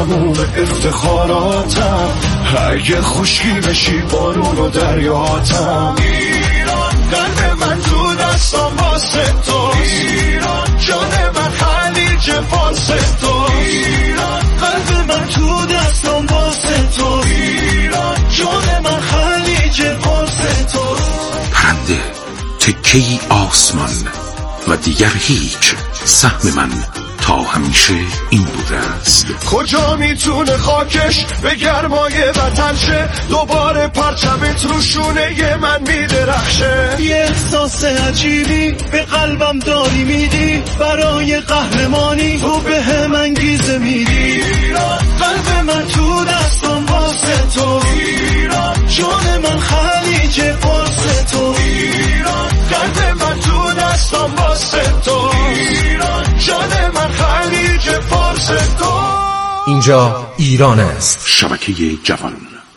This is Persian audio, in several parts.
تموم افتخاراتم، اگه خشکی بشی بارون و دریاتم. ایران قلب من تو دستم واسه توست، ایران جان من خلیج فارس توست، ایران قلب من تو دستم واسه توست، ایران جان من خلیج فارس توست. پرنده تکه‌ای آسمان و دیگر هیچ، سهم من تا همیشه این بوده است. کجا میتونه خاکش به گرمای وطن شه، دوباره پرچمت رو شونه من میدرخشه. یه احساس عجیبی به قلبم داری میدی، برای قهرمانی تو به هم انگیزه میدی. ایران قلب من تو دستم واسه تو، ایران جان من خلیج فارس تو، ایران قلب من تو دستم واسه تو، ایران جان من خلیج فارس تو. اینجا ایران است. شبکه جوان.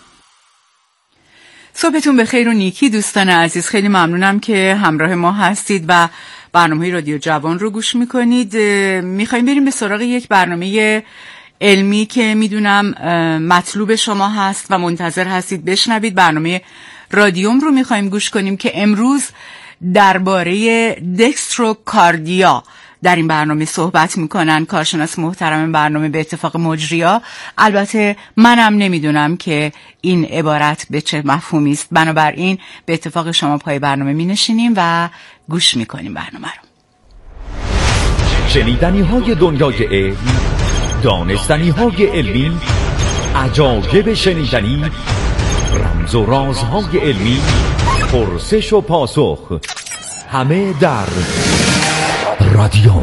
صبحتون بخیر و نیکی دوستان عزیز، خیلی ممنونم که همراه ما هستید و برنامه رادیو جوان رو گوش میکنید. میخوایم بریم به سراغ یک برنامه علمی که میدونم مطلوب شما هست و منتظر هستید بشنوید. برنامه رادیوم رو میخوایم گوش کنیم که امروز درباره دکستروکاردیا در این برنامه صحبت میکنن کارشناس محترم برنامه به اتفاق مجریا. البته منم نمیدونم که این عبارت به چه مفهومی است، بنابراین به اتفاق شما پای برنامه مینشینیم و گوش میکنیم برنامه رو. شنیدنی های دنیای علم، دانستنی های علمی، عجایب شنیدنی، رمز و رازهای علمی، پرسش و پاسخ، همه در رادیوم.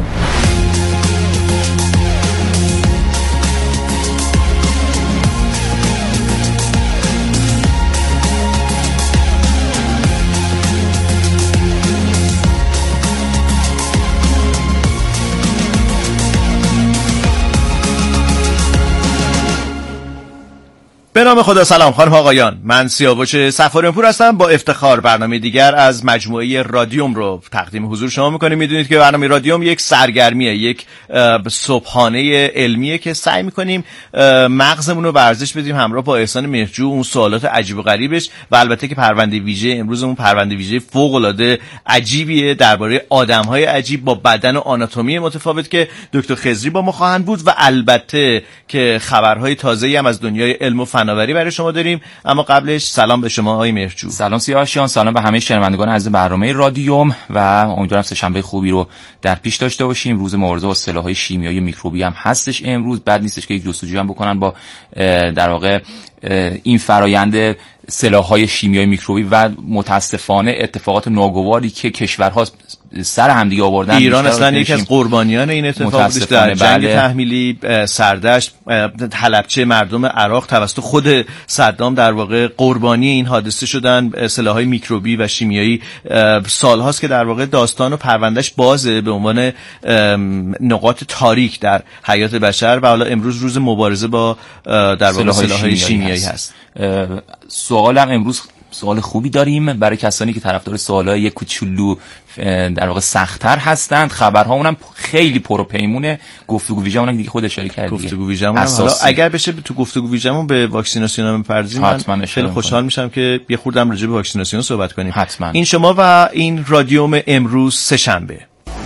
به نام خدا. سلام خانم آقایان، من سیاوش صفاریانپور هستم. با افتخار برنامه دیگر از مجموعه رادیوم رو تقدیم حضور شما میکنیم. میدونید که برنامه رادیوم یک سرگرمیه، یک صبحانه علمیه که سعی میکنیم مغزمون رو ورزش بدیم همراه با احسان مهرجو، اون سوالات عجیب و غریبش، و البته که پرونده ویژه امروزمون پرونده ویژه فوق العاده عجیبیه درباره آدم‌های عجیب با بدن و آناتومی متفاوت که دکتر خضری با ما خواهند بود، و البته که خبرهای تازه‌ای هم از دنیای علم و فناوری برای شما داریم. اما قبلش سلام به شما آقای مهرجو. سلام سیاوشیان، سلام به همه شنوندگان عزیز برنامه رادیوم و امیدوارم سه‌شنبه خوبی رو در پیش داشته باشیم. روز مبارزه با سلاح‌های شیمیایی میکروبی هم هستش امروز. بد نیستش که یک جستجو هم بکنن با در واقع این فرآیند سلاح‌های شیمیایی میکروبی و متاسفانه اتفاقات ناگواری که کشورها سر همدیگه آوردن. ایران اصلا یکی از قربانیان این اتفاق بودش در جنگ تحمیلی سردشت حلبچه. مردم عراق توسط خود صدام در واقع قربانی این حادثه شدن. سلاح‌های میکروبی و شیمیایی سال‌هاست که در واقع داستان و پروندهش بازه به عنوان نقاط تاریک در حیات بشر، و حالا امروز روز مبارزه با در واقع سلاح‌های شیمیایی هست. سوالم امروز سوال خوبی داریم برای کسانی که طرفدار سوالای یک کوچولو در واقع سخت‌تر هستند. خبرهامون هم خیلی پروپیمونه. گفتگو ویژه‌مون هم دیگه خود اشاره کردید. گفتگو ویژه‌مون حالا اگر بشه تو گفتگو ویژه‌مون به واکسیناسیون هم بپردازیم، من خیلی خوشحال میشم که یه خورده هم راجع به واکسیناسیون صحبت کنیم. حتما. این شما و این رادیوم امروز سه‌شنبه.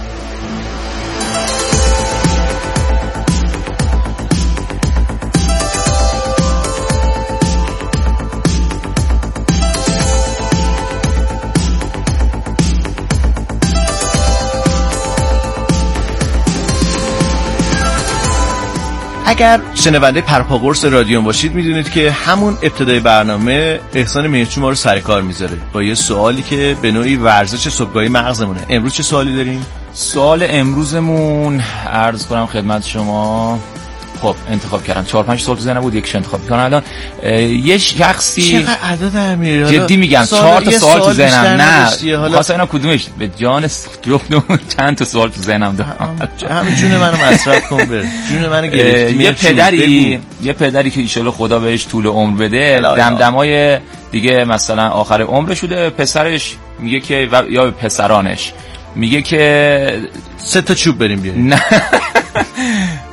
اگر شنونده پرپاقرص رادیوم باشید میدونید که همون ابتدای برنامه احسان مهرجو ما رو سر کار میذاره با یه سوالی که به نوعی ورزش صبحگاهی مغزمونه. امروز چه سوالی داریم؟ سوال امروزمون عرض کنم خدمت شما. خب انتخاب کردم 4-5 سوال تو ذهنم بود، یکیش انتخاب می‌کنم الان. یه شخصی چقدر عدد در میاره؟ جدی میگم 4 تا سوال تو ذهنم. نه خاصه اینا کدومش به جان جفتمون چند تا سوال تو ذهنم دارم. همین جون منو مصرف کن بر جون منو گرفتی. یه پدری که ان شاءالله خدا بهش طول عمر بده، دمدمای دیگه مثلا آخر عمر شده، پسرش میگه که یا پسرانش میگه که 3 تا چوب بریم بیاریم. نه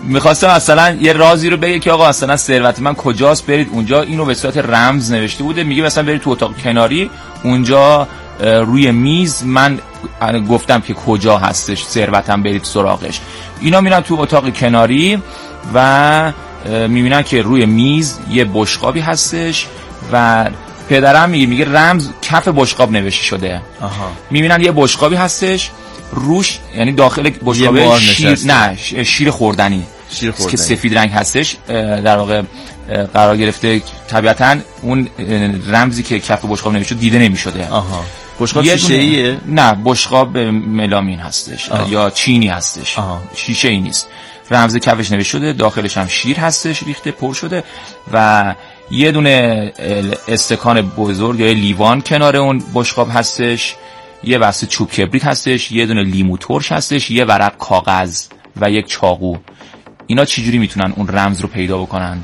میخواستم مثلا یه رازی رو بگه که آقا مثلا ثروت من کجاست، برید اونجا. اینو به صورت رمز نوشته بوده، میگه مثلا برید تو اتاق کناری، اونجا روی میز من گفتم که کجا هستش ثروتم، برید سراغش. اینا میرن تو اتاق کناری و میبینن که روی میز یه بشقابی هستش و پدرم میگه رمز کف بشقاب نوشته شده. میبینن یه بشقابی هستش، روش یعنی داخل بشقاب شیر خوردنی که سفید رنگ هستش در واقع قرار گرفته. طبیعتا اون رمزی که کف بشقاب نوشته دیده نمیشده. بشقاب شیشه‌ایه؟ نه، بشقاب ملامین هستش یا چینی هستش. شیشه ای نیست. رمز کفش نوشته شده، داخلش هم شیر هستش ریخته پر شده و یه دونه استکان بزرگ یا لیوان کنار اون بشقاب هستش، یه بسته چوب کبریت هستش، یه دونه لیمو ترش هستش، یه ورق کاغذ و یک چاقو. اینا چجوری میتونن اون رمز رو پیدا بکنن؟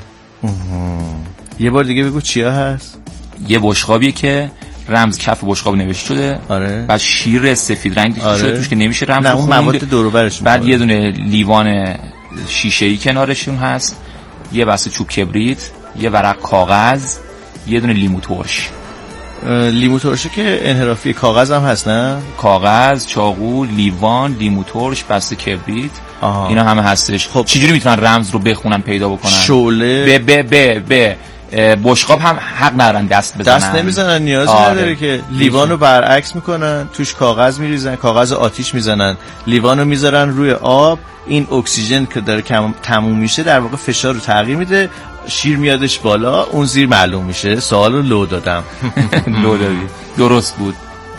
یه بار دیگه بگو چیا هست؟ یه بشقابیه که رمز کف بشقاب نوشته شده. بعد شیر سفید رنگ شده توش که نمیشه رمز رو خوند. مواد دور و برش. بعد یه دونه لیوان شیشه‌ای کنارشون هست، یه بسته چوب کبریت، یه ورق کاغذ، یه دونه لیمو ترش. لیمو ترشه که انحرافی، کاغذ هم هست نه؟ کاغذ، چاقو، لیوان، لیمو ترش، بسته کبریت، اینا همه هستش. خب چجوری میتونن رمز رو بخونن پیدا بکنن؟ شعله به بشقاب هم حق ندارن دست بزنن، دست نمیزنن، نیازی نداره که. لیوانو برعکس میکنن، توش کاغذ میریزن، کاغذ آتیش میزنن، لیوانو میذارن روی آب، این اکسیژن که داره تموم میشه در واقع فشار رو تغییر میده، شیر میادش بالا، اون زیر معلوم میشه. سوالو لو دادم. لو دادی، درست بود.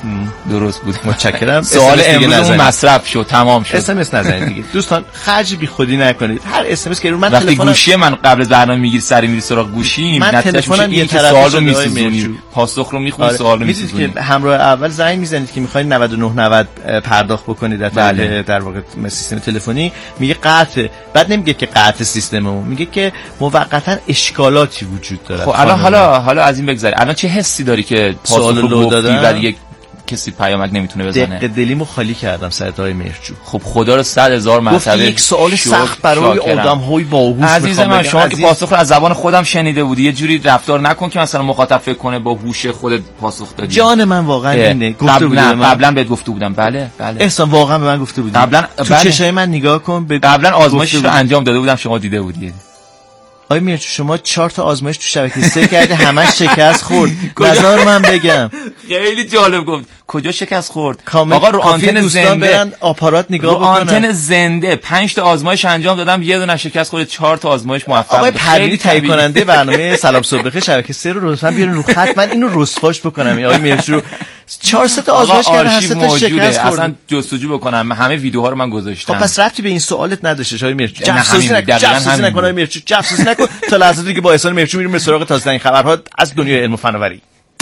متشکرم. سوال امروزمون مصرف شد، تمام شد. SMS نزنید دیگه دوستان، خرج بی خودی نکنید. هر SMS که من وقتی گوشی من قبل از برنامه میگیری سری میری سراغ گوشی، من تلفنم یه طرف سوال رو میسوزونی، پاسخ رو میخونی، سوال رو میسوزونی. که همراه اول زنگ میزنید که میخواید 9990 پرداخت بکنید در واقع سیستم تلفنی، میگه قطع، بعد نمیگه که قطع سیستممون، میگه که موقتا اشکالاتی وجود داره. خب الان حالا از این بگذری، الان چه حسی داری که پاسخ رو گفتی و دیگه کسی پیامک نمیتونه بزنه؟ دق دلیمو خالی کردم سرتای مهرجو. خب خدا رو 100,000 مرتبه یک سوال سخت برای آدم‌های باهوش. عزیزم من، شما که پاسخ رو از زبان خودم شنیده بودی، یه جوری رفتار نکن که مثلا مخاطب فکر کنه با هوش خودت پاسخ دادی. جان من واقعا اینه. گفته بودم قبلا بهت گفته بودم. بله احسان واقعا به من گفته بودی. قبلا تو چشای من نگاه کن. قبلا آزمایش رو انجام داده بودم، شما دیده بودی. آقای میرچو شما 4 تا آزمایش تو شبکه 3 کردی، همش شکست خورد. نظر من بگم خیلی جالب گفت. کجا شکست خورد؟ آقا رو آنتن زنده برن آپارات نگاه بکنن. آنتن زنده 5 تا آزمایش انجام دادم، یه دونه شکست خورد، 4 تا آزمایش موفق. آقای پروین تهیه کننده برنامه سلام صبح بخیر شبکه 3 رو لطفا بیارین رو خط، من اینو رسواش بکنم. آقای میرچو 4 تا آزمایش کردن، 8 تا شکست خورد. اصلا جستجو بکنم، همه ویدیوها رو من گذاشتم. خب پس ربطی به این سوالت نداشته آقای میرچو. جاسوسی نکن آقای میرچو، جاسوسی نکن. تا لحظاتی که با احسان میرچو میریم به سراغ تازه‌ترین خبرها از دنیای علم و فناوری.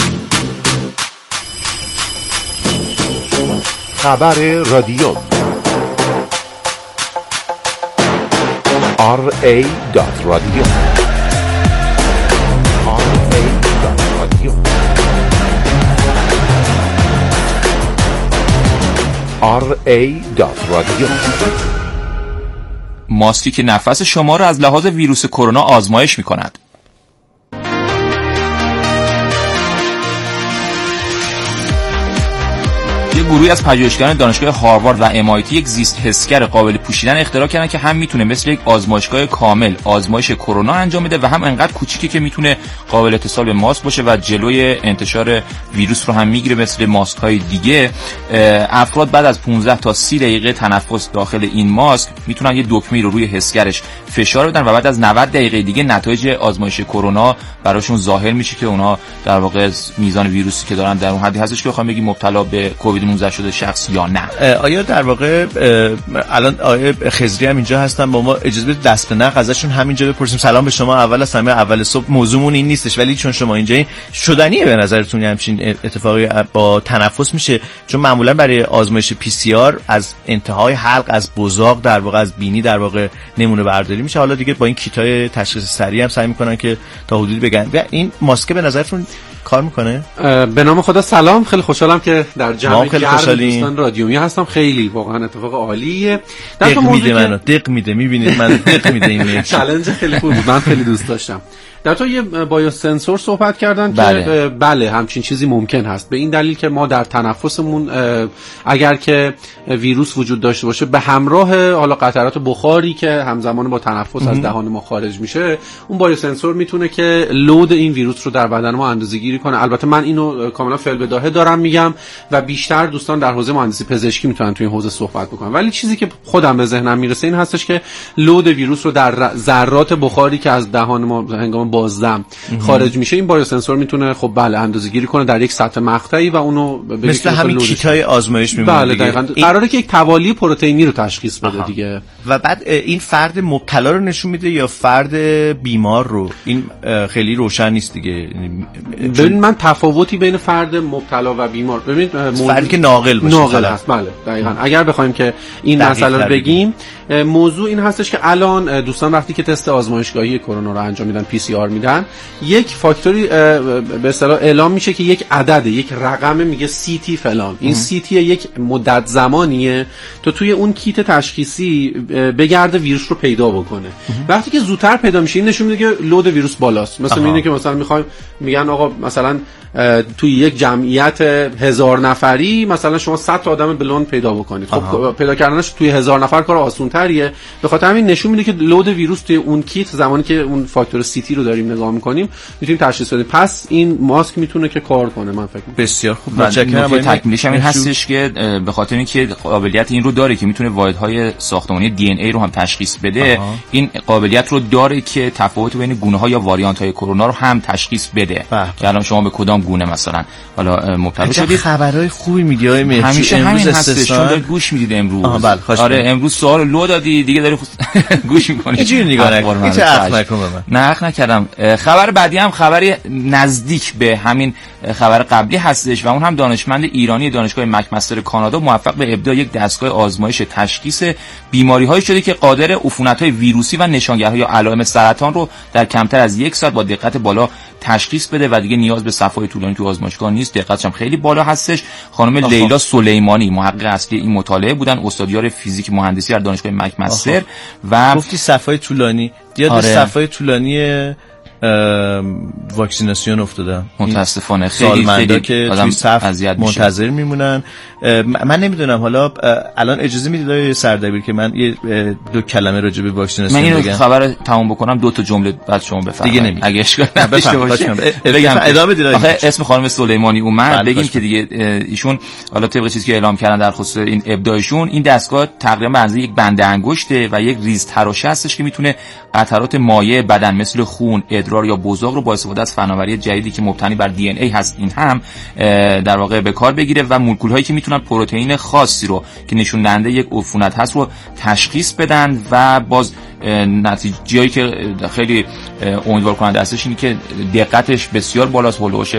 خبر رادیو ra.radio ra.radio. ماسکی که نفس شما را از لحاظ ویروس کرونا آزمایش می‌کند. یه گروهی از پژوهشگران دانشگاه هاروارد و MIT یک زیست حسگر قابل پوشیدن اختراع کردن که هم میتونه مثل یک آزمایشگاه کامل آزمایش کرونا انجام بده و هم انقدر کوچیکی که میتونه قابل اتصال به ماسک باشه و جلوی انتشار ویروس رو هم میگیره مثل ماسک‌های دیگه. افراد بعد از 15 تا 30 دقیقه تنفس داخل این ماسک میتونن یه دکمه‌ای رو روی حسگرش فشار بدن و بعد از 90 دقیقه دیگه نتایج آزمایش کرونا براشون ظاهر میشه که اونا در واقع میزان ویروسی که دارن در اون حدی هستش که بخوام بگیم مبتلا به کووید 19 شده شخص یا نه. آیا در واقع الان آیه خضری هم اینجا هستن، با ما اجازه بدید دست به نخ ازشون همینجا بپرسیم. سلام به شما. اول از همه اول صبح موضوعمون این نیستش، ولی چون شما اینجا شدنیه به نظرتون همچین اتفاقی با تنفس میشه؟ چون معمولا برای آزمایش PCR از انتهای حلق، از بزاق در واقع، از بینی در واقع نمونه برداری میشه. حالا دیگه با این کیتای تشخیص سریع هم سعی میکنن که تا حدودی بگن. و این ماسک به نظرتون کار میکنه؟ به نام خدا سلام، خیلی خوشحالم که در جمع گرم دوستان رادیومی هستم. خیلی واقعا اتفاق عالیه. دق میده منو، دق میده، میبینید من دق میده این چالش خیلی خوب بود، من خیلی دوست داشتم. در تو یه بایوسنسور صحبت کردن که بله همچین چیزی ممکن هست، به این دلیل که ما در تنفسمون اگر که ویروس وجود داشته باشه به همراه حالا قطرات بخاری که همزمان با تنفس از دهان ما خارج میشه، اون بایوسنسور میتونه که لود این ویروس رو در بدن ما اندازه‌گیری کنه. البته من اینو کاملا فی‌البداهه دارم میگم و بیشتر دوستان در حوزه مهندسی پزشکی میتونن توی این حوزه صحبت بکنن، ولی چیزی که خودم به ذهنم میرسه این هستش که لود ویروس رو در ذرات بخاری که از دهان ما هنگام بازدم خارج میشه این بایوسنسور میتونه خب بله اندازه‌گیری کنه در یک سطح مقطعی و اونو مثل همین کیتای آزمایش میمونه. بله دقیقاً قراره که یک توالی پروتئینی رو تشخیص بده دیگه. و بعد این فرد مبتلا رو نشون میده یا فرد بیمار رو؟ این خیلی روشن نیست دیگه. ببین من تفاوتی بین فرد مبتلا و بیمار، ببین فردی که ناقل باشه ناقل هست. بله دقیقاً. اگر بخوایم که این مسئله رو بگیم، موضوع این هستش که الان دوستان وقتی که تست آزمایشگاهی کرونا رو انجام میدن، PCR میدن، یک فاکتوری به اصطلاح اعلام میشه که یک عدد، یک رقم میگه CT فلان. این CT یک مدت زمانیه تو توی اون کیت تشخیصی بگرده ویروس رو پیدا بکنه. وقتی که زودتر پیدا میشه این نشون میده که لود ویروس بالاست. مثلا اینه که مثلا میگن آقا مثلا توی یک جمعیت 1000 نفری مثلا شما 100 تا آدم بلوند پیدا بکنید. خب پیدا کردنش توی 1000 نفر کار آسان تریه. به خاطر همین نشون میده که لود ویروس توی اون کیت زمانی که اون فاکتور CT رو داریم نگاه میکنیم میتونیم تشخیص بدیم. پس این ماسک میتونه که کار کنه. من فکر می‌کنم بسیار خوب. متشکرم. تکمیلش همین هستش که به خاطر اینکه قابلیت این رو داره که میتونه واحدهای ساختمانی DNA رو هم تشخیص بده، این قابلیت رو داره که تفاوت بین گونه‌ها یا واریانت‌های کرونا رو هم تشخیص بده که الان شما به کدام گونه مثلا حالا مبتلا شدید. خبرهای خوبی میگی آقای مهدی. همیشه همین هستش، چون دارید گوش میدید امروز. آره امروز سوال لو دادی دیگه، داری گوش میکنی. اینجوری نگاه نکن. هیچ حق نکن به من. نه حق نکردم. خبر بعدی هم خبری نزدیک به همین خبر قبلی هستش و اون هم دانشمند ایرانی دانشگاه مکمستر کانادا موفق به ابداع یک دستگاه آزمایش تشخیص بیماری‌هایی شده که قادر عفونت‌های ویروسی و نشانگرهای یا علائم سرطان رو در کمتر از یک ساعت با دقت بالا تشخیص بده و دیگه نیاز به صفحه‌های طولانی تو آزمایشگاه نیست. دقتش هم خیلی بالا هستش. خانم لیلا سلیمانی محقق اصلی این مطالعه بودن، استادیار فیزیک مهندسی در دانشگاه مکمستر. و گفتی صفحه‌های طولانی، یاد صفحه‌های طولانی واکسیناسیون افتادم متاسفانه. خیلی که توی صف منتظر میمونن. من نمیدونم حالا الان اجازه میدید آقای سردبیر که من یه دو کلمه راجع به واکسیناسیون بگم؟ من اینو خبر تموم بکنم، دو تا جمله بعد شما بفرمایید دیگه نمیگم. اگه اشکال نداشته باشه بگم ادامه بدید. آخه اسم خانم سلیمانی اومد بگیم که دیگه ایشون حالا طبق چیزی که اعلام کردن در خصوص این ابداعشون، این دستگاه تقریبا به اندازه یک بنده انگشته و یک ریز تراشه هستش که میتونه قطرات مایع بدن مثل خون، ادرار یا بزاق رو با استفاده از فناوری جدیدی که مبتنی بر DNA هست این هم در واقع به کار بگیره و مولکول هایی که میتونن پروتئین خاصی رو که نشون دهنده یک عفونت هست رو تشخیص بدن و باز نتیجه‌ای که خیلی امیدوار کننده هستش اینه که دقتش بسیار بالاست، هولوش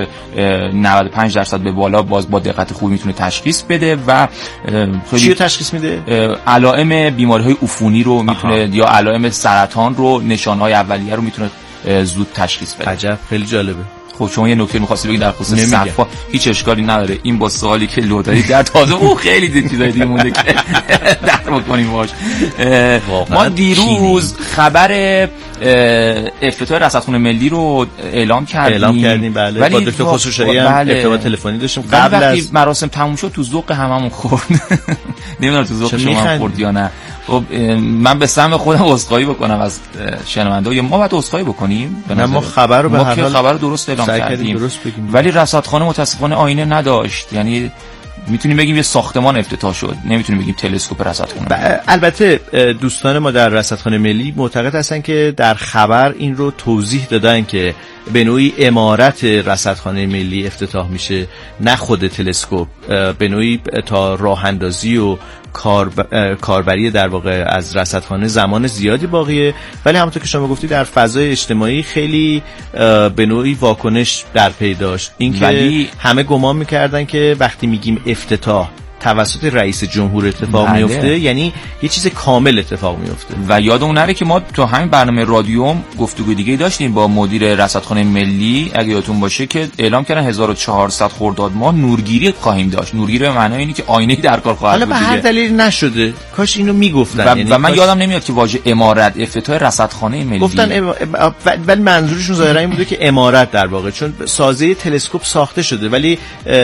95% به بالا، باز با دقت خوبی میتونه تشخیص بده و چی تشخیص میده؟ علائم بیماری‌های عفونی رو میتونه یا علائم سرطان رو، نشانه‌های اولیه رو میتونه زود تشخیص بده. عجب، خیلی جالبه. خب شما یه نکته می‌خواستی بگید در خصوص صفحه؟ هیچ اشکالی نداره. این با سوالی که لو دارید در تازه او خیلی چیزای دیگه مونده که در بکنیم باش. ما دیروز خبر افتتاح رصدخانه ملی رو اعلام کردیم. بله. با دکتر خسروشاهی هم ارتباط تلفنی داشتیم قبل از مراسم تموم شد. تو ذوق هممون خورد. نمیدونم تو ذوق شما خورد یا نه. خب من به سهم خودم عذرخواهی بکنم از شنونده. ما باید عذرخواهی بکنیم. ما خبر رو به هر حال خبر درست اعلام کردیم ولی رصدخانه متاسفانه آینه نداشت. یعنی میتونیم بگیم یه ساختمان افتتاح شد، نمیتونیم بگیم تلسکوپ رصدخانه. البته دوستان ما در رصدخانه ملی معتقد هستن که در خبر این رو توضیح دادن که به نوعی عمارت رصدخانه ملی افتتاح میشه، نه خود تلسکوپ. به نوعی تا راه اندازی و کاربری در واقع از رصدخانه زمان زیادی باقیه، ولی همونطور که شما گفتی در فضای اجتماعی خیلی به نوعی واکنش در پی داشت. اینکه همه گمان میکردن که وقتی میگیم افتتاح توسط رئیس جمهور اتفاق میفته، یعنی یه چیز کامل اتفاق میفته. و یادمون نره که ما تو همین برنامه رادیوم گفتگو دیگه داشتیم با مدیر رصدخانه ملی، اگه یادتون باشه، که اعلام کردن 1400 خرداد ماه نورگیری خواهیم داشت. نورگیری به معنای اینه که آینه‌ای در کار خواهد بود. حالا به هر دلیل نشده، کاش اینو میگفتن. و من یادم نمیاد که واژه امارت، افتتاح رصدخانه ملی گفتن، ولی منظورشون ظاهرا این بوده که امارت در واقع، چون سازه تلسکوپ ساخته شده، ولی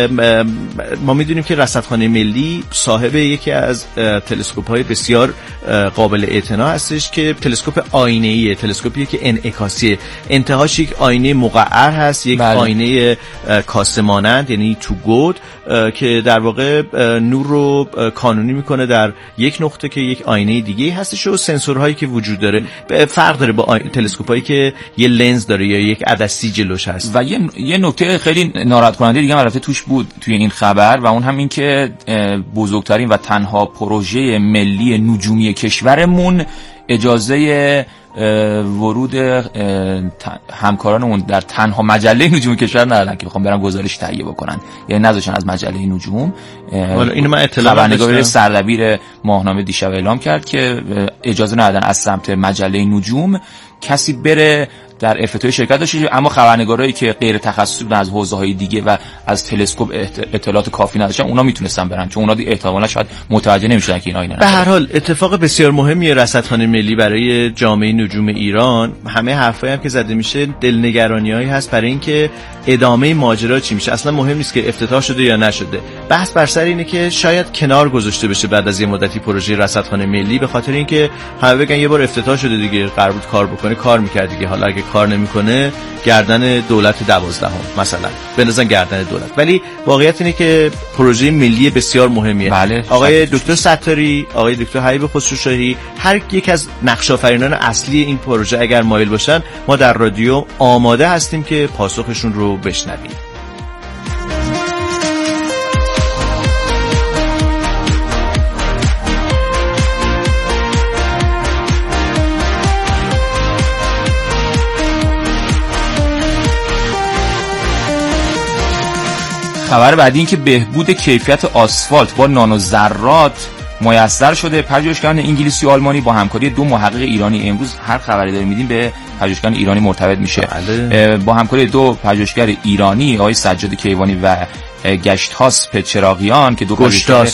ما میدونیم که رصدخانه ملی صاحب یکی از تلسکوپ‌های بسیار قابل اعتنا هستش که تلسکوپ آینه‌ایه، تلسکوپی که انعکاسیه، انتهاش یک آینه مقعر هست، یک آینه کاسه مانند، یعنی تو گود، که در واقع نور رو کانونی میکنه در یک نقطه که یک آینه دیگه هستش و سنسورهایی که وجود داره فرق داره با تلسکوپایی که یه لنز داره یا یک عدسی جلوش هست. و یه نکته خیلی ناراحت کننده دیگه هم البته توش بود توی این خبر، و اون هم این که بزرگترین و تنها پروژه ملی نجومی کشورمون اجازه ورود همکارانمون در تنها مجله نجوم کشور ندادن که بخوام برن گزارش تهیه بکنن، یعنی نذاشتن از مجله نجوم. حالا اینو من اطلاع خبرنگار سردبیر ماهنامه دیشب اعلام کرد که اجازه ندادن از سمت مجله نجوم کسی بره در افتتاح شرکت داشته، اما خبرنگارایی که غیر تخصصی بودن از حوزه‌های دیگه و از تلسکوپ اطلاعات کافی نداشتن اونا میتونستن برن، چون اونا احتمالاً شاید متوجه نمیشدن که این آینه. به هر حال اتفاق بسیار مهمیه رصدخانه ملی برای جامعه نجوم ایران. همه حرفایی هم که زده میشه دلنگرانیایی هست برای اینکه ادامه ماجرا چی میشه. اصلا مهم نیست که افتتاح شده یا نشده، بحث بر سر اینه که شاید کنار گذاشته بشه بعد از یه مدتی پروژه رصدخانه ملی، به خاطر اینکه همه بگن یه بار افتتاح شده دیگه، قرار بود کار بکنه، کار می‌کرد دیگه، حالا اگه کار نمیکنه گردن دولت 12 مثلا بندازن گردن دولت. ولی واقعیت اینه که پروژه ملی بسیار مهمیه. بله. آقای دکتر ستاری، آقای دکتر حبیب خسروشاهی، هر یک از نقش آفرینان اصلی این پروژه اگر مایل باشن، ما در رادیو آماده هستیم که پاسخشون رو بشنویم. خبر بعدی این که بهبود کیفیت آسفالت با نانو ذرات میسر شده. پژوهشگران انگلیسی و آلمانی با همکاری دو محقق ایرانی، امروز هر خبری داریم میدیم به پژوهشگران ایرانی مرتبط میشه. با همکاری دو پژوهشگر ایرانی، آقای سجاد کیوانی و گشتاس پچراغیان که دو پژوهشگر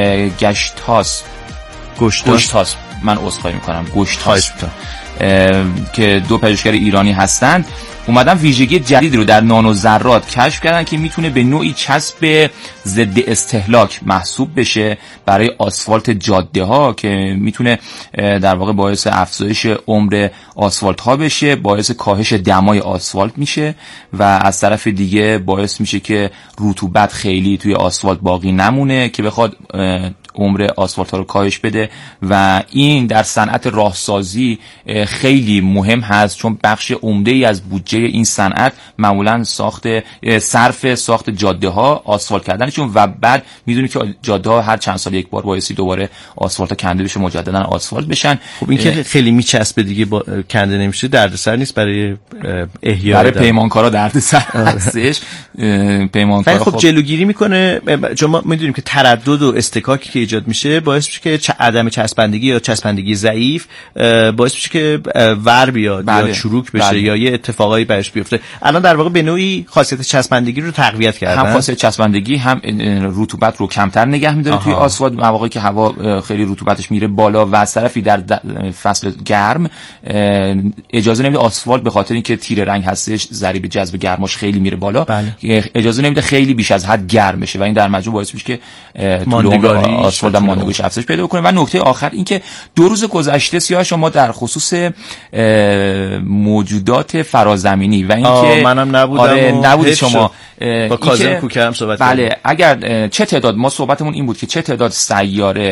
گشتاس من عذرخواهی میکنم گشتاس که دو پژوهشگر ایرانی هستند، اومدن ویژگی جدیدی رو در نانو ذرات کشف کردن که میتونه به نوعی چسب ضد استهلاک محسوب بشه برای آسفالت جاده ها، که میتونه در واقع باعث افزایش عمر آسفالت ها بشه، باعث کاهش دمای آسفالت میشه و از طرف دیگه باعث میشه که رطوبت خیلی توی آسفالت باقی نمونه که بخواد عمر آسفالت ها رو کاهش بده. و این در صنعت راهسازی خیلی مهم هست، چون بخش عمده‌ای از بودجه این صنعت معمولا صرف ساخت جاده ها، آسفالت کردنشون، و بعد میدونی که جاده ها هر چند سال یک بار بایستی دوباره آسفالت ها کنده بشه، مجددا آسفالت بشن. خب این که خیلی میچسبه دیگه، کنده نمیشه، دردسر نیست برای احیا، برای پیمانکارا دردسر هستش. پیمانکارا خب جلوگیری میکنه، چون ما میدونیم که تردد و استکاکی که ایجاد میشه باعث میشه که عدم چسبندگی یا چسبندگی ضعیف باعث میشه که ور بیاد یا چروک بشه یا یه اتفاقایی برش بیفته. الان در واقع به نوعی خاصیت چسبندگی رو تقویت کردن، هم خاصیت چسبندگی، هم رطوبت رو کمتر نگه میداره توی آسفالت مواقعی که هوا خیلی رطوبتش میره بالا، و از طرفی در فصل گرم اجازه نمیده آسفالت به خاطر اینکه تیره رنگ هستش، ضریب جذب گرماش خیلی میره بالا، اجازه نمیده خیلی بیش از حد گرم بشه و این در مجموع باعث میشه که آسفالت ماندگاریش افزایش پیدا کنه. و نکته آخر این که 2 روز گذشته سیاه شما در خصوص موجودات فرازمینی و اینکه منم نبودم نبودید شما با کاظم کوکرم صحبت بله، اگر چه تعداد، ما صحبتمون این بود که چه تعداد سیاره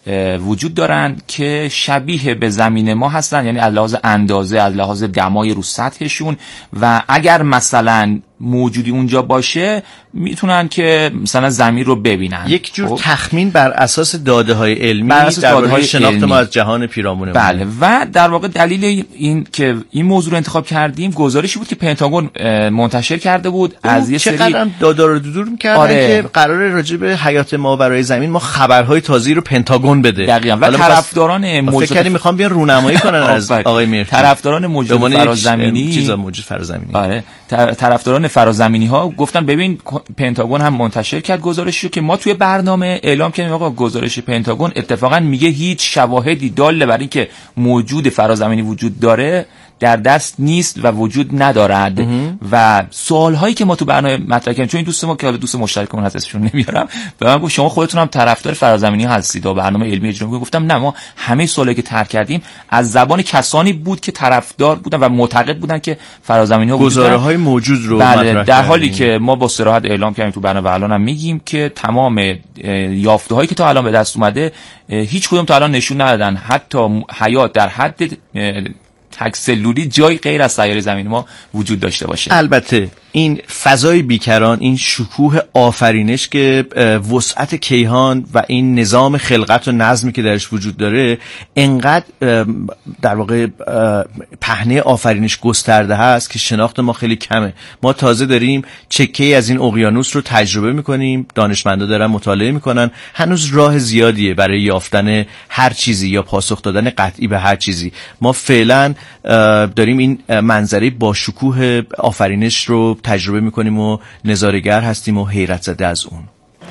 وجود دارن که شبیه به زمین ما هستن، یعنی از لحاظ اندازه، از لحاظ دمای رو سطحشون، و اگر مثلا موجودی اونجا باشه میتونن که مثلا زمین رو ببینن. یک جور تخمین بر اساس داده های علمی درباره شناخت ما از جهان پیرامونمون. بله، و در واقع دلیل این که این موضوع رو انتخاب کردیم گزارشی بود که پنتاگون منتشر کرده بود از یه سری چقدر دادا رو دور می‌کردن که قراره راجع به حیات ماورای زمین ما خبرهای تازه‌ای رو پنتاگون بده. دقیقاً. و طرفداران موجود فکر کنم میخوام بیان رونمایی کنن از آقای میرچی. طرفداران موجود فرازمینی، چیزا موجود فرازمینی. آره، طرفداران فرازمینی ها گفتن ببین پنتاگون هم منتشر کرد گزارشی که ما توی برنامه اعلام کردیم آقا گزارش پنتاگون اتفاقا میگه هیچ شواهدی دال بر این که موجود فرازمینی وجود داره در دست نیست و وجود ندارد. و سوالهایی که ما تو برنامه مطرح کردیم، چون این دوست ما که حالا دوست مشترکمون هست اسمشون نمیارم، به من گفت شما خودتون هم طرفدار فرازمینی هستید و برنامه علمی اجرا می‌کنید. گفتم نه، ما همه سوالایی که طرح کردیم از زبان کسانی بود که طرفدار بودن و معتقد بودن که فرازمینی‌ها گزاره‌های موجود رو مطرح در حالی که ما با صراحت اعلام کردیم تو برنامه الانم میگیم که تمام یافته‌هایی که تا الان به دست اومده هیچ کدوم تا الان نشون ندادن حتی حیات در حد تک سلولی جای غیر از سیاره زمین ما وجود داشته باشه. البته این فضای بیکران، این شکوه آفرینش که وسعت کیهان و این نظام خلقت و نظمی که درش وجود داره انقدر در واقع پهنه آفرینش گسترده هست که شناخت ما خیلی کمه. ما تازه داریم چکه‌ای از این اقیانوس رو تجربه میکنیم، دانشمندا دارن مطالعه میکنن، هنوز راه زیادیه برای یافتن هر چیزی یا پاسخ دادن قطعی به هر چیزی. ما فعلا داریم این منظره با شکوه آفرینش رو تجربه میکنیم و نظاره‌گر هستیم و حیرت زده از اون.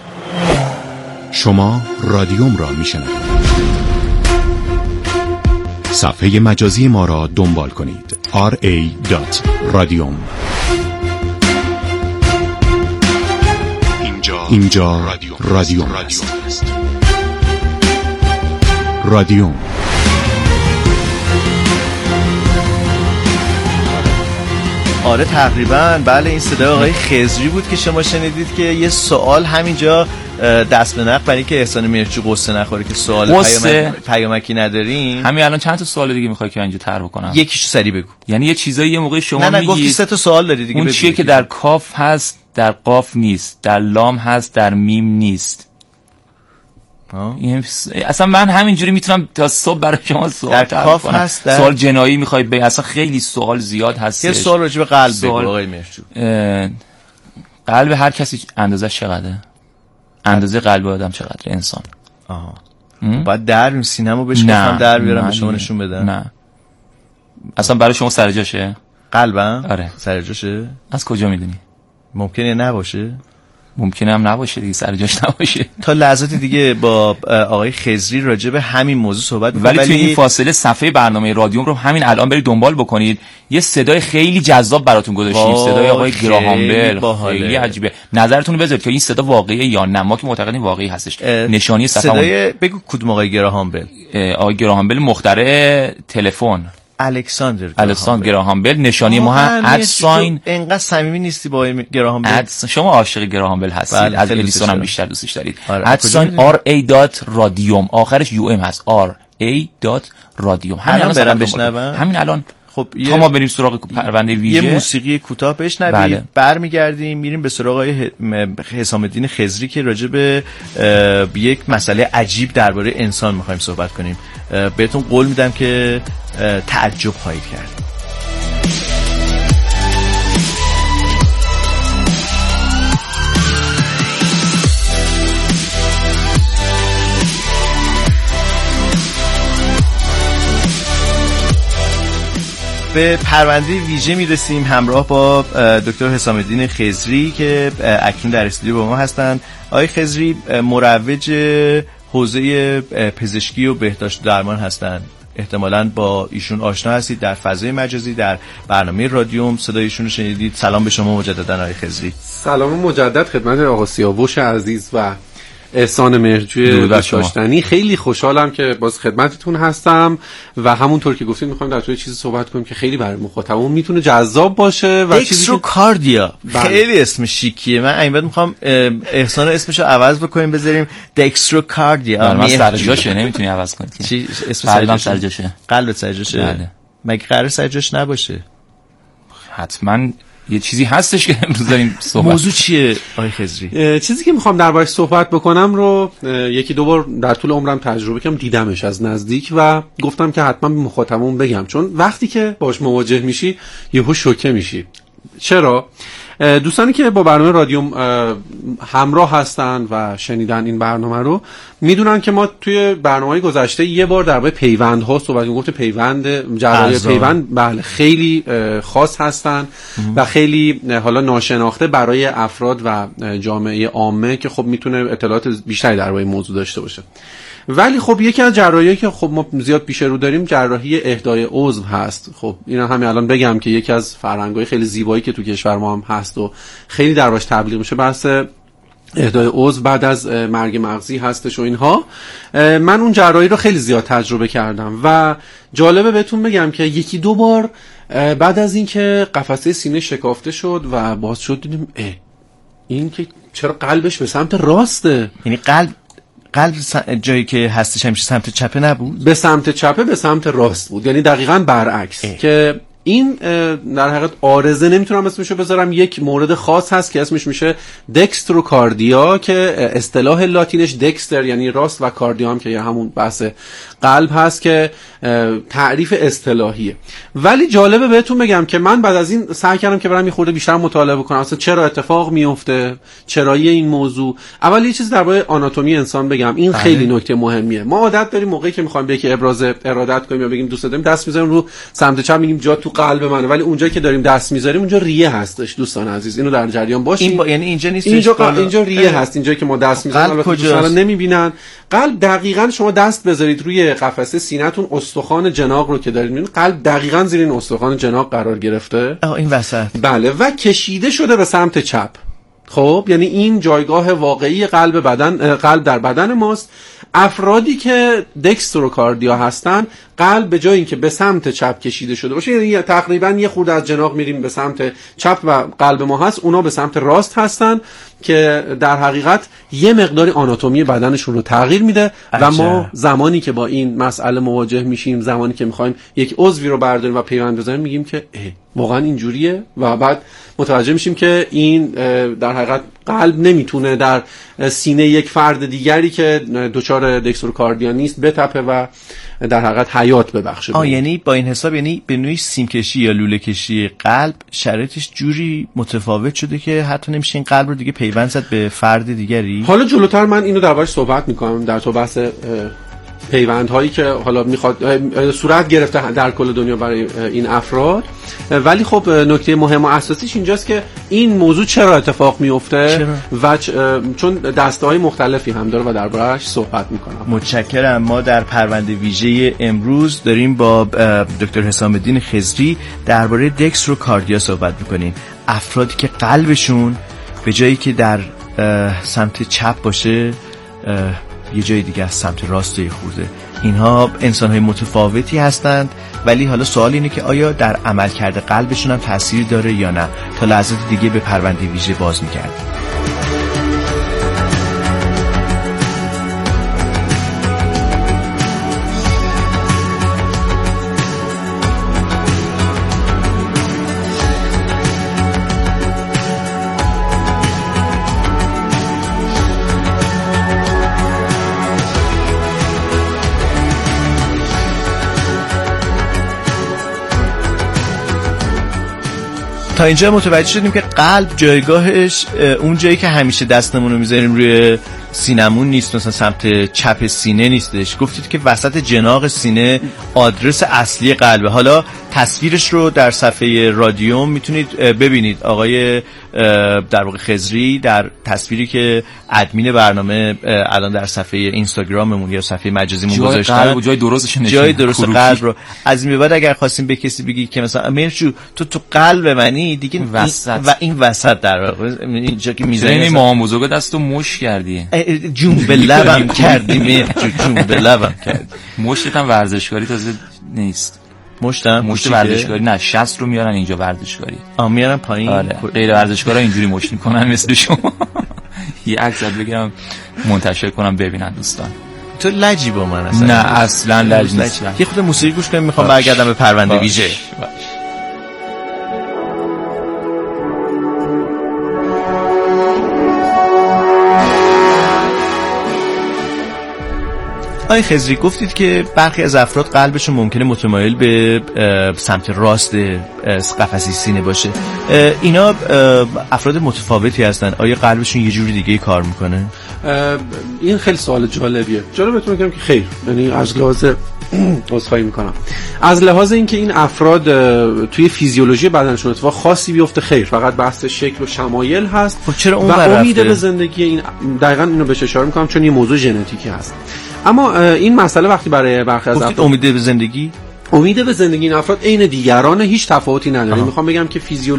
شما رادیوم را میشنوید. صفحه مجازی ما را دنبال کنید. ra.radiom. اینجا رادیوم است. رادیوم. آره تقریبا. بله، این صدای آقای خضری بود که شما شنیدید که یه سوال همینجا دست به نقل، برای اینکه احسان میرچی قصه نخوره که سوال پیامکی نداریم. همین الان چند تا سوال دیگه میخوای که اینجا طرح کنم؟ یکیشو سری بگو. یعنی یه چیزایی یه موقع شما میگید گفتی 3 تا سوال داری دیگه. اون چیه که در کاف هست در قاف نیست، در لام هست در میم نیست. اصلا من همینجوری میتونم تا صبح برای شما سوال طرح کنم. سوال جنایی میخوای اصلا خیلی سوال زیاد هست. یه سوال راجع به قلب بگو آقای مرچی. قلب هر کسی اندازش چقدره؟ اندازه قلب آدم چقدره انسان؟ بعد در سینمو بهش گفتم در بیارم به شما نشون بدم. نه اصلا برای شما سر جاشه قلبم؟ آره سر جاشه. از کجا میدونی؟ ممکنه نباشه، ممکنه هم نباشه دیگه، سر جاش نباشه. تا لحظات دیگه با آقای خضری راجع به همین موضوع صحبت می‌کنیم، ولی توی این فاصله صفحه برنامه رادیوم رو همین الان برید دنبال بکنید. یه صدای خیلی جذاب براتون گذاشتیم، صدای آقای گراهام بل. خیلی عجیبه. نظرتون رو بذارید که این صدا واقعیه یا نه. ما که معتقدیم واقعی هستش. نشانی صدای بگو کدوم آقای گراهام بل؟ آقای گراهام بل مخترع تلفن الکساندر گراهام بل. نشانی ما هم ادساین. اینقدر صمیمی نیستی با گراهام بل؟ شما عاشق گراهام بل هستید. بله، از ادیسون هم بیشتر دوستش دارید. ادساین ra.radiom آخرش um هست. ra.radiom. همین الان خب تا ما بریم سراغ پرونده ویژه یه موسیقی کوتاه بشنویم. بله. برمیگردیم میریم به سراغ آقای حسام الدین خضری که راجع به یک مسئله عجیب درباره انسان می‌خوایم صحبت کنیم. بهتون قول میدم که تعجب خواهید کرد. به پرونده ویژه میرسیم همراه با دکتر حسام الدین خضری که اکنون در استودیو با ما هستند. آقای خضری مروج حوزه پزشکی و بهداشت درمان هستند. احتمالاً با ایشون آشنا هستید، در فضای مجازی در برنامه رادیوم صدای ایشون رو شنیدید. سلام به شما مجددا آقای خضری. سلام مجدد خدمت آقا سیاوش عزیز و احسان مهرجوی داشتنی. خیلی خوشحالم که باز خدمتتون هستم و همونطور که گفتید می‌خوایم در طور چیزی صحبت کنیم که خیلی برای مخاطبمون میتونه جذاب باشه و چیزی که کاردیا خیلی اسم شیکیه. من این بعد می‌خوام احسان اسمشو عوض بکنیم بذاریم دکسترو کاردیا. من سر جاشه نمیتونی عوض کنی. چی اسم سر جاشه؟ قلب سر جاشه. بله. مگه قرار سر جاش نباشه؟ حتما یه چیزی هستش که امروز داریم صحبت. موضوع چیه آقای خضری؟ چیزی که میخوام دربارش صحبت بکنم رو یکی دو بار در طول عمرم تجربه کردم، دیدمش از نزدیک و گفتم که حتما به مخاطبمون بگم، چون وقتی که باش مواجه میشی یهو شوکه میشی. چرا؟ دوستانی که با برنامه رادیوم همراه هستن و شنیدن این برنامه رو میدونن که ما توی برنامه‌های گذشته یه بار درباره پیوندها صحبت کردیم. پیوند جراحی پیوند بله خیلی خاص هستن و خیلی حالا ناشناخته برای افراد و جامعه عامه که خب میتونه اطلاعات بیشتری درباره موضوع داشته باشه. ولی خب یکی از جراحی‌هایی که خب ما زیاد پیش رو داریم جراحی اهدای عضو هست. خب اینا همین الان بگم که یکی از فرهنگ‌های خیلی زیبایی که تو کشور ما هم هست و خیلی دربارش تبلیغ میشه بحث اهدای عضو بعد از مرگ مغزی هستش و اینها. من اون جراحی رو خیلی زیاد تجربه کردم و جالبه بهتون بگم که یکی دو بار بعد از اینکه قفسه سینه شکافته شد و باز شد دیدیم این که چرا قلبش به سمت راسته. یعنی قلب جایی که هستش همیشه سمت چپه نبود؟ به سمت چپه به سمت راست بود، یعنی دقیقاً برعکس. که این در حقیقت عارضه نمیتونم اسمشو بذارم، یک مورد خاص هست که اسمش میشه دکستروکاردیا که اصطلاح لاتینش دکستر یعنی راست و کاردیا هم که همون بحث قلب هست که تعریف اصطلاحیه. ولی جالبه بهتون بگم که من بعد از این سعی کردم که برام یه خورده بیشتر مطالعه بکنم اصلا چرا اتفاق میفته، چرایی این موضوع. اول یه چیز درباره آناتومی انسان بگم، این خیلی نکته مهمیه. ما عادت داریم موقعی که میخوایم به یکی ابراز ارادت کنیم یا بگیم دوست داریم دست میذاریم رو سمت چپ میگیم جا تو قلب منه، ولی اونجایی که داریم دست میذاریم اونجا ریه هستش. دوستان عزیز اینو در جریان باشید. یعنی اینجا نیست، اینجا ریه هست، اینجایی که ما دست میذاریم البته دوستان نمیبینن. قلب دقیقاً شما دست بذارید روی قفسه سینه‌تون، استخوان جناق رو که دارید می‌بینید قلب دقیقاً زیر این استخوان جناق قرار گرفته. این وسط. بله و کشیده شده به سمت چپ. خب یعنی این جایگاه واقعی قلب در بدن ماست. افرادی که دکستروکاردیا هستن قلب به جای اینکه به سمت چپ کشیده شده باشه، یعنی تقریبا یه خورده از جناق میریم به سمت چپ و قلب ما هست، اونا به سمت راست هستن که در حقیقت یه مقداری آناتومی بدنشون رو تغییر میده. و ما زمانی که با این مسئله مواجه میشیم، زمانی که میخوایم یک عضوی رو برداریم و پیوند بزنیم، میگیم که واقعا اینجوریه و بعد متوجه میشیم که این در حقیقت قلب نمیتونه در سینه یک فرد دیگری که دچار دکستروکاردیا نیست بتپه و در حقیقت حیات ببخشه. یعنی با این حساب یعنی به نوعی سیم کشی یا لوله کشی قلب شرایطش جوری متفاوت شده که حتی نمیشه این قلب رو دیگه پیوند زد به فرد دیگری. حالا جلوتر من اینو دربارش صحبت میکنم در تو بحث پیوندهایی که حالا میخواد صورت گرفته در کل دنیا برای این افراد. ولی خب نکته مهم و اساسیش اینجاست که این موضوع چرا اتفاق میفته و چون دسته‌های مختلفی هم داره و درباره‌اش صحبت میکنم. متشکرم. ما در پرونده ویژه امروز داریم با دکتر حسام الدین خضری درباره دکستروکاردیا صحبت میکنیم. افرادی که قلبشون به جایی که در سمت چپ باشه یه جای دیگه از سمت راست خورده. اینها انسان‌های متفاوتی هستند، ولی حالا سوال اینه که آیا در عملکرد قلبشون هم تأثیر داره یا نه. تا لحظات دیگه به پرونده ویژه باز می‌گردیم. تا اینجا متوجه شدیم که قلب جایگاهش اون جایی که همیشه دستمون رو میذاریم روی سینمون نیست، مثلا سمت چپ سینه نیستش. گفتید که وسط جناق سینه آدرس اصلی قلبه. حالا تصویرش رو در صفحه رادیوم میتونید ببینید. آقای در واقع خضری در تصویری که ادمین برنامه الان در صفحه اینستاگراممون یا صفحه مجازیمون گذاشتن، جای درستش نشون، جای درست قلب رو از این به بعد اگر خواستیم به کسی بگی که مثلا مرچو تو قلب منی دیگه وسط و این وسط در واقع اینجا که میزنی ما بزرگ دستو مش کردی جون به لبم کردی جون به لبم کردی. مشتت هم ورزشکاری تازه نیست. مشت ورزشکاری نه، 60 رو میارن اینجا ورزشکاری. میارن پایین. آره. غیر ورزشکارا اینجوری مشت میکنن مثل شما. یه عکس بگیرم منتشر کنم ببینن دوستان. تو لجی با من اصلا؟ نه اصلا لج نیست. یه خود موسیقی گوش کنیم، میخوام برگردم به پرونده ویژه. آقای خضری، گفتید که برخی از افراد قلبشون ممکنه متمایل به سمت راست قفسه سینه باشه. اینا افراد متفاوتی هستن. آیا قلبشون یه جوری دیگه کار میکنه؟ این خیلی سوال جالبیه. جالبتون میگم که خیر، یعنی از لحاظ عذرخواهی میکنم، از لحاظ اینکه این افراد توی فیزیولوژی بدنشون اتفاق خاصی بیفته، خیر، فقط بحث شکل و شمایل هست. چرا اون و امید به زندگی این دقیقاً اینو بهش اشاره میکنم چون یه موضوع ژنتیکی هست. اما این مسئله وقتی برای برخی از افراد امید به زندگی این افراد عین دیگران، هیچ تفاوتی نداره. میخوام بگم که